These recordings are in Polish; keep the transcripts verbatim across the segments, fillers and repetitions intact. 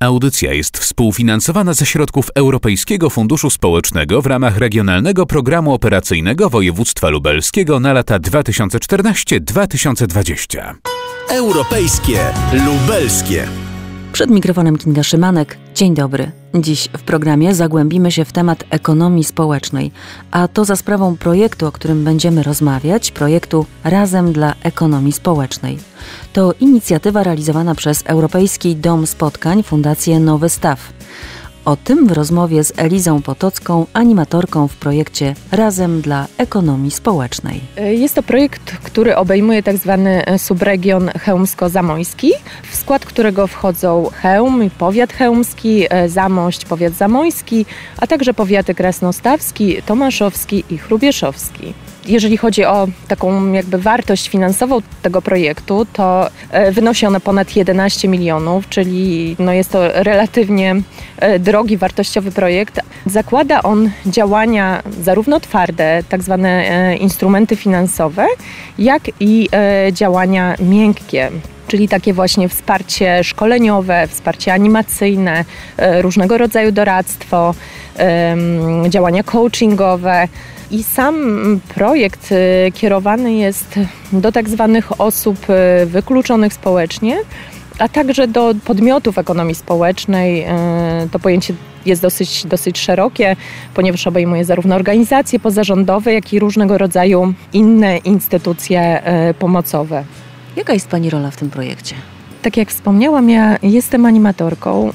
Audycja jest współfinansowana ze środków Europejskiego Funduszu Społecznego w ramach Regionalnego Programu Operacyjnego Województwa Lubelskiego na lata dwa tysiące czternaście do dwa tysiące dwudziestego. Europejskie Lubelskie. Przed mikrofonem Kinga Szymanek. Dzień dobry. Dziś w programie zagłębimy się w temat ekonomii społecznej, a to za sprawą projektu, o którym będziemy rozmawiać, projektu Razem dla Ekonomii Społecznej. To inicjatywa realizowana przez Europejski Dom Spotkań, Fundację Nowy Staw. O tym w rozmowie z Elizą Potocką, animatorką w projekcie Razem dla Ekonomii Społecznej. Jest to projekt, który obejmuje tak zwany subregion chełmsko-zamojski, w skład którego wchodzą Chełm i powiat chełmski, Zamość, powiat zamojski, a także powiaty kresnostawski, tomaszowski i chrubieszowski. Jeżeli chodzi o taką jakby wartość finansową tego projektu, to wynosi ona ponad jedenaście milionów, czyli no jest to relatywnie drogi, wartościowy projekt. Zakłada on działania zarówno twarde, tak zwane instrumenty finansowe, jak i działania miękkie. Czyli takie właśnie wsparcie szkoleniowe, wsparcie animacyjne, różnego rodzaju doradztwo, działania coachingowe. I sam projekt kierowany jest do tak zwanych osób wykluczonych społecznie, a także do podmiotów ekonomii społecznej. To pojęcie jest dosyć, dosyć szerokie, ponieważ obejmuje zarówno organizacje pozarządowe, jak i różnego rodzaju inne instytucje pomocowe. Jaka jest Pani rola w tym projekcie? Tak jak wspomniałam, ja jestem animatorką,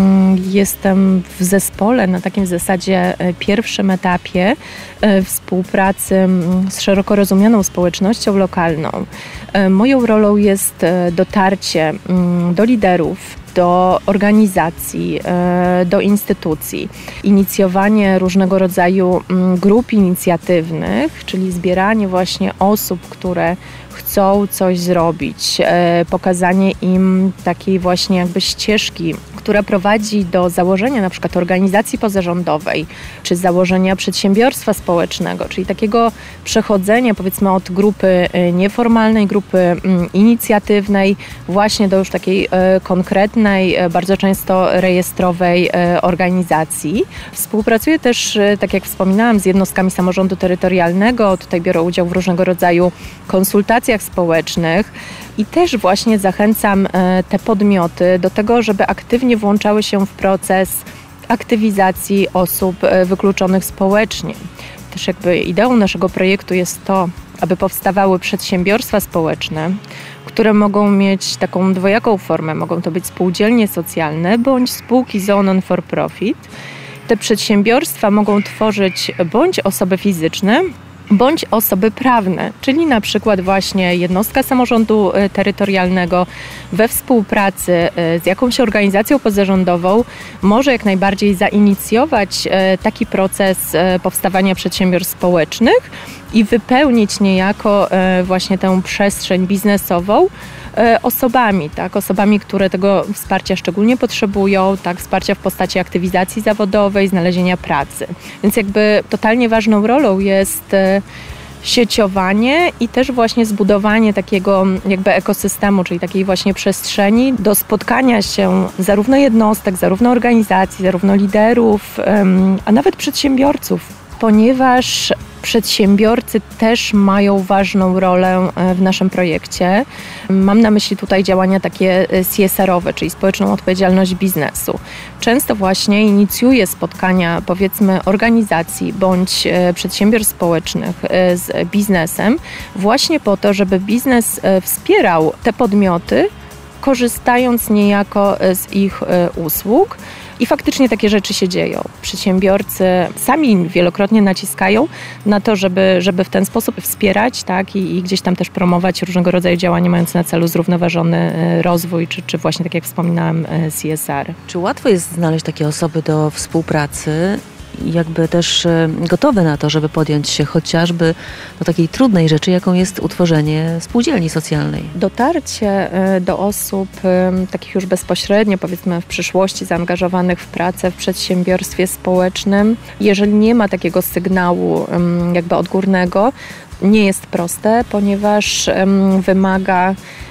jestem w zespole na takim w zasadzie pierwszym etapie współpracy z szeroko rozumianą społecznością lokalną. Moją rolą jest dotarcie do liderów, do organizacji, do instytucji, inicjowanie różnego rodzaju grup inicjatywnych, czyli zbieranie właśnie osób, które chcą coś zrobić, pokazanie im takiej właśnie jakby ścieżki, która prowadzi do założenia na przykład organizacji pozarządowej, czy założenia przedsiębiorstwa społecznego, czyli takiego przechodzenia powiedzmy od grupy nieformalnej, grupy inicjatywnej właśnie do już takiej konkretnej, bardzo często rejestrowej organizacji. Współpracuję też, tak jak wspominałam, z jednostkami samorządu terytorialnego, tutaj biorę udział w różnego rodzaju konsultacjach społecznych i też właśnie zachęcam te podmioty do tego, żeby aktywnie włączały się w proces aktywizacji osób wykluczonych społecznie. Też jakby ideą naszego projektu jest to, aby powstawały przedsiębiorstwa społeczne, które mogą mieć taką dwojaką formę. Mogą to być spółdzielnie socjalne bądź spółki z o non for profit. Te przedsiębiorstwa mogą tworzyć bądź osoby fizyczne, bądź osoby prawne, czyli na przykład właśnie jednostka samorządu terytorialnego we współpracy z jakąś organizacją pozarządową może jak najbardziej zainicjować taki proces powstawania przedsiębiorstw społecznych i wypełnić niejako właśnie tę przestrzeń biznesową osobami, tak, osobami, które tego wsparcia szczególnie potrzebują, tak, wsparcia w postaci aktywizacji zawodowej, znalezienia pracy. Więc jakby totalnie ważną rolą jest sieciowanie i też właśnie zbudowanie takiego jakby ekosystemu, czyli takiej właśnie przestrzeni do spotkania się zarówno jednostek, zarówno organizacji, zarówno liderów, a nawet przedsiębiorców, ponieważ przedsiębiorcy też mają ważną rolę w naszym projekcie. Mam na myśli tutaj działania takie C S R-owe, czyli społeczną odpowiedzialność biznesu. Często właśnie inicjuję spotkania, powiedzmy, organizacji bądź przedsiębiorstw społecznych z biznesem właśnie po to, żeby biznes wspierał te podmioty, korzystając niejako z ich usług. I faktycznie takie rzeczy się dzieją. Przedsiębiorcy sami wielokrotnie naciskają na to, żeby, żeby w ten sposób wspierać, tak, i, i gdzieś tam też promować różnego rodzaju działania mające na celu zrównoważony rozwój, czy, czy właśnie, tak jak wspominałam, C S R. Czy łatwo jest znaleźć takie osoby do współpracy? Jakby też gotowe na to, żeby podjąć się chociażby do takiej trudnej rzeczy, jaką jest utworzenie spółdzielni socjalnej. Dotarcie do osób takich już bezpośrednio, powiedzmy w przyszłości zaangażowanych w pracę w przedsiębiorstwie społecznym, jeżeli nie ma takiego sygnału jakby odgórnego, nie jest proste, ponieważ wymaga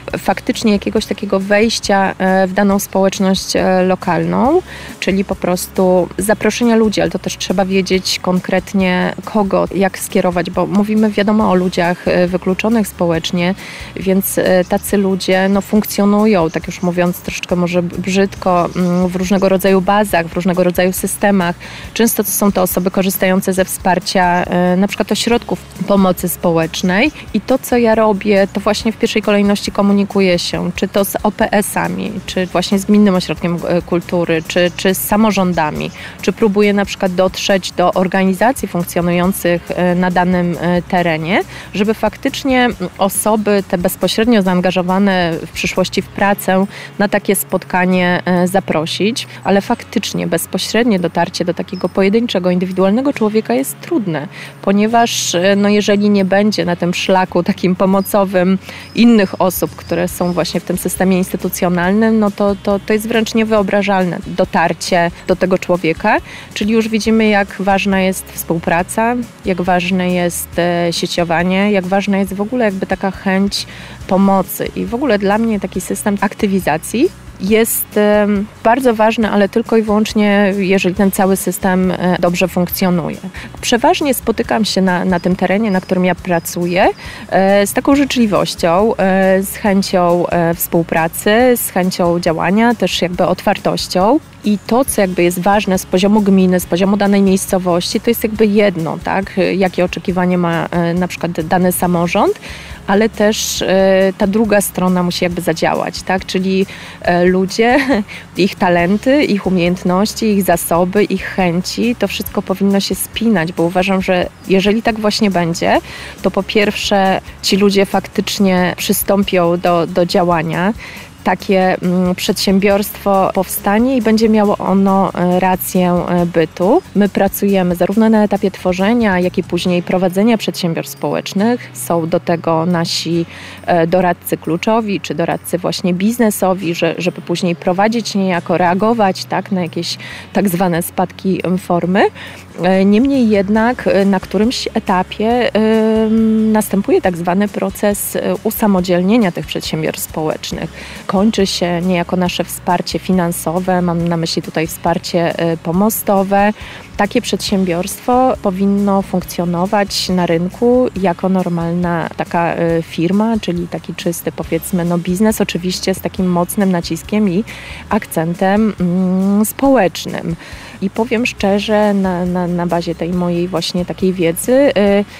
faktycznie jakiegoś takiego wejścia w daną społeczność lokalną, czyli po prostu zaproszenia ludzi, ale to też trzeba wiedzieć konkretnie kogo, jak skierować, bo mówimy wiadomo o ludziach wykluczonych społecznie, więc tacy ludzie no, funkcjonują, tak już mówiąc troszeczkę może brzydko, w różnego rodzaju bazach, w różnego rodzaju systemach. Często to są to osoby korzystające ze wsparcia na przykład ośrodków pomocy społecznej i to, co ja robię, to właśnie w pierwszej kolejności komunikuję się, czy to z O P S-ami, czy właśnie z Gminnym Ośrodkiem Kultury, czy, czy z samorządami, czy próbuję na przykład dotrzeć do organizacji funkcjonujących na danym terenie, żeby faktycznie osoby te bezpośrednio zaangażowane w przyszłości w pracę na takie spotkanie zaprosić, ale faktycznie bezpośrednie dotarcie do takiego pojedynczego, indywidualnego człowieka jest trudne, ponieważ no jeżeli nie będzie na tym szlaku takim pomocowym innych osób, które są właśnie w tym systemie instytucjonalnym, no to, to, to jest wręcz niewyobrażalne dotarcie do tego człowieka, czyli już widzimy, jak ważna jest współpraca, jak ważne jest sieciowanie, jak ważna jest w ogóle jakby taka chęć pomocy i w ogóle dla mnie taki system aktywizacji jest bardzo ważny, ale tylko i wyłącznie, jeżeli ten cały system dobrze funkcjonuje. Przeważnie spotykam się na, na tym terenie, na którym ja pracuję, z taką życzliwością, z chęcią współpracy, z chęcią działania, też jakby otwartością. I to, co jakby jest ważne z poziomu gminy, z poziomu danej miejscowości, to jest jakby jedno, tak? Jakie oczekiwanie ma na przykład dany samorząd, ale też ta druga strona musi jakby zadziałać, tak? Czyli ludzie, ich talenty, ich umiejętności, ich zasoby, ich chęci, to wszystko powinno się spinać, bo uważam, że jeżeli tak właśnie będzie, to po pierwsze ci ludzie faktycznie przystąpią do, do działania, takie przedsiębiorstwo powstanie i będzie miało ono rację bytu. My pracujemy zarówno na etapie tworzenia, jak i później prowadzenia przedsiębiorstw społecznych. Są do tego nasi doradcy kluczowi, czy doradcy właśnie biznesowi, że, żeby później prowadzić niejako, reagować tak, na jakieś tak zwane spadki formy. Niemniej jednak na którymś etapie y, następuje tak zwany proces usamodzielnienia tych przedsiębiorstw społecznych. Kończy się niejako nasze wsparcie finansowe, mam na myśli tutaj wsparcie y, pomostowe. Takie przedsiębiorstwo powinno funkcjonować na rynku jako normalna taka y, firma, czyli taki czysty powiedzmy no, biznes, oczywiście z takim mocnym naciskiem i akcentem y, społecznym. I powiem szczerze, na, na, na bazie tej mojej właśnie takiej wiedzy, y,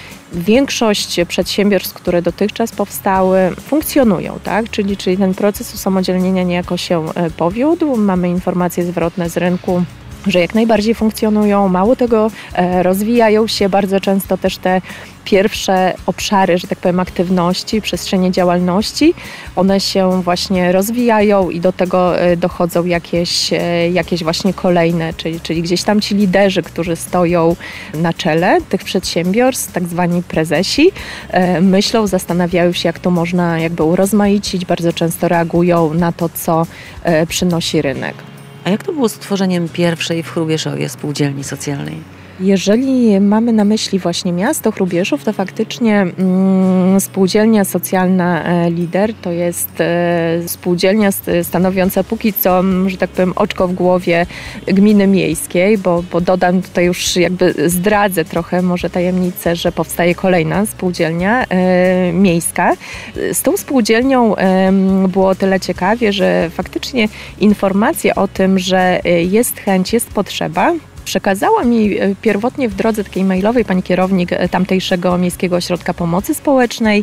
większość przedsiębiorstw, które dotychczas powstały, funkcjonują, tak? Czyli, czyli ten proces usamodzielnienia niejako się y, powiódł. Mamy informacje zwrotne z rynku, że jak najbardziej funkcjonują, mało tego, e, rozwijają się bardzo często też te pierwsze obszary, że tak powiem, aktywności, przestrzenie działalności, one się właśnie rozwijają i do tego e, dochodzą jakieś, e, jakieś właśnie kolejne, czyli, czyli gdzieś tam ci liderzy, którzy stoją na czele tych przedsiębiorstw, tak zwani prezesi, e, myślą, zastanawiają się, jak to można jakby urozmaicić, bardzo często reagują na to, co e, przynosi rynek. A jak to było z tworzeniem pierwszej w Hrubieszowie spółdzielni socjalnej? Jeżeli mamy na myśli właśnie miasto Hrubieszów, to faktycznie mm, spółdzielnia socjalna e, Lider to jest e, spółdzielnia stanowiąca póki co, że tak powiem, oczko w głowie gminy miejskiej, bo, bo dodam tutaj już jakby zdradzę trochę może tajemnicę, że powstaje kolejna spółdzielnia e, miejska. Z tą spółdzielnią e, było tyle ciekawie, że faktycznie informacje o tym, że jest chęć, jest potrzeba, przekazała mi pierwotnie w drodze takiej mailowej pani kierownik tamtejszego Miejskiego Ośrodka Pomocy Społecznej,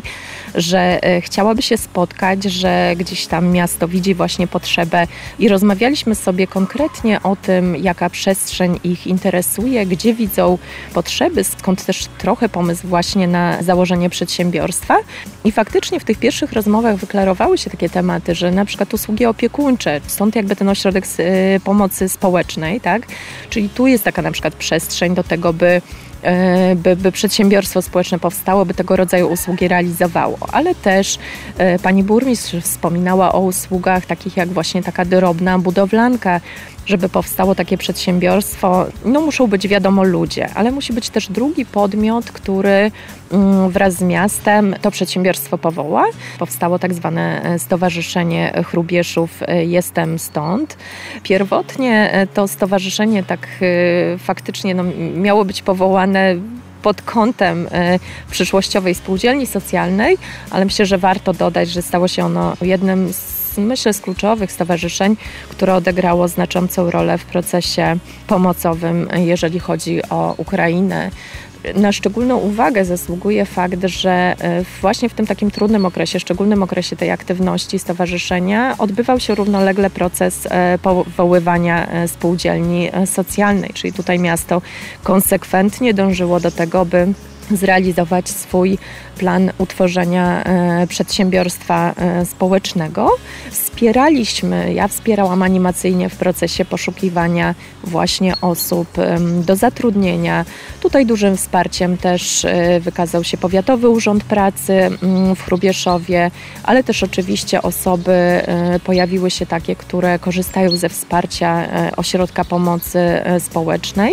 że chciałaby się spotkać, że gdzieś tam miasto widzi właśnie potrzebę i rozmawialiśmy sobie konkretnie o tym, jaka przestrzeń ich interesuje, gdzie widzą potrzeby, skąd też trochę pomysł właśnie na założenie przedsiębiorstwa. I faktycznie w tych pierwszych rozmowach wyklarowały się takie tematy, że na przykład usługi opiekuńcze, stąd jakby ten ośrodek pomocy społecznej, tak? Czyli tu jest taka na przykład przestrzeń do tego, by by, by przedsiębiorstwo społeczne powstało, by tego rodzaju usługi realizowało. Ale też pani burmistrz wspominała o usługach takich jak właśnie taka drobna budowlanka. Żeby powstało takie przedsiębiorstwo, no muszą być wiadomo ludzie, ale musi być też drugi podmiot, który wraz z miastem to przedsiębiorstwo powoła. Powstało tak zwane Stowarzyszenie Chrubieszów Jestem Stąd. Pierwotnie to stowarzyszenie tak faktycznie no, miało być powołane pod kątem przyszłościowej spółdzielni socjalnej, ale myślę, że warto dodać, że stało się ono jednym z myślę z kluczowych stowarzyszeń, które odegrało znaczącą rolę w procesie pomocowym, jeżeli chodzi o Ukrainę. Na szczególną uwagę zasługuje fakt, że właśnie w tym takim trudnym okresie, szczególnym okresie tej aktywności stowarzyszenia odbywał się równolegle proces powoływania spółdzielni socjalnej, czyli tutaj miasto konsekwentnie dążyło do tego, by zrealizować swój plan utworzenia e, przedsiębiorstwa e, społecznego. Wspieraliśmy, ja wspierałam animacyjnie w procesie poszukiwania właśnie osób e, do zatrudnienia. Tutaj dużym wsparciem też e, wykazał się Powiatowy Urząd Pracy m, w Chrubieszowie, ale też oczywiście osoby e, pojawiły się takie, które korzystają ze wsparcia e, Ośrodka Pomocy e, Społecznej.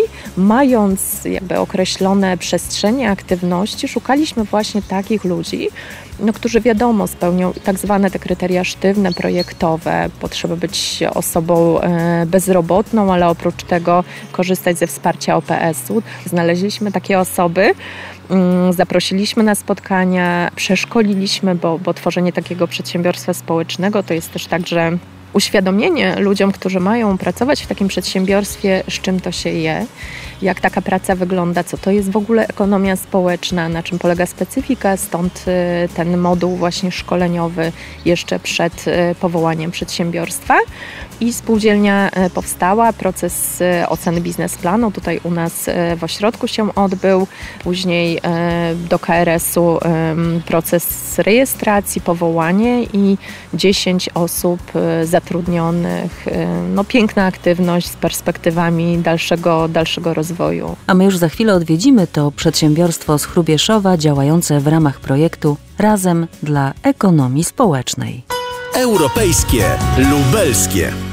Mając jakby określone przestrzenie aktywności, szukaliśmy właśnie takich ludzi, no, którzy wiadomo spełnią tak zwane te kryteria sztywne, projektowe. Potrzeba być osobą e, bezrobotną, ale oprócz tego korzystać ze wsparcia O P S u. Znaleźliśmy takie osoby, mm, zaprosiliśmy na spotkania, przeszkoliliśmy, bo, bo tworzenie takiego przedsiębiorstwa społecznego to jest też tak, że uświadomienie ludziom, którzy mają pracować w takim przedsiębiorstwie, z czym to się je, jak taka praca wygląda, co to jest w ogóle ekonomia społeczna, na czym polega specyfika, stąd ten moduł właśnie szkoleniowy jeszcze przed powołaniem przedsiębiorstwa. I spółdzielnia powstała, proces oceny biznesplanu tutaj u nas w ośrodku się odbył, później do K R S u proces rejestracji, powołanie i dziesięć osób zatrudnionych. No, piękna aktywność z perspektywami dalszego, dalszego rozwoju. A my już za chwilę odwiedzimy to przedsiębiorstwo z Chrubieszowa działające w ramach projektu Razem dla ekonomii społecznej. Europejskie, lubelskie.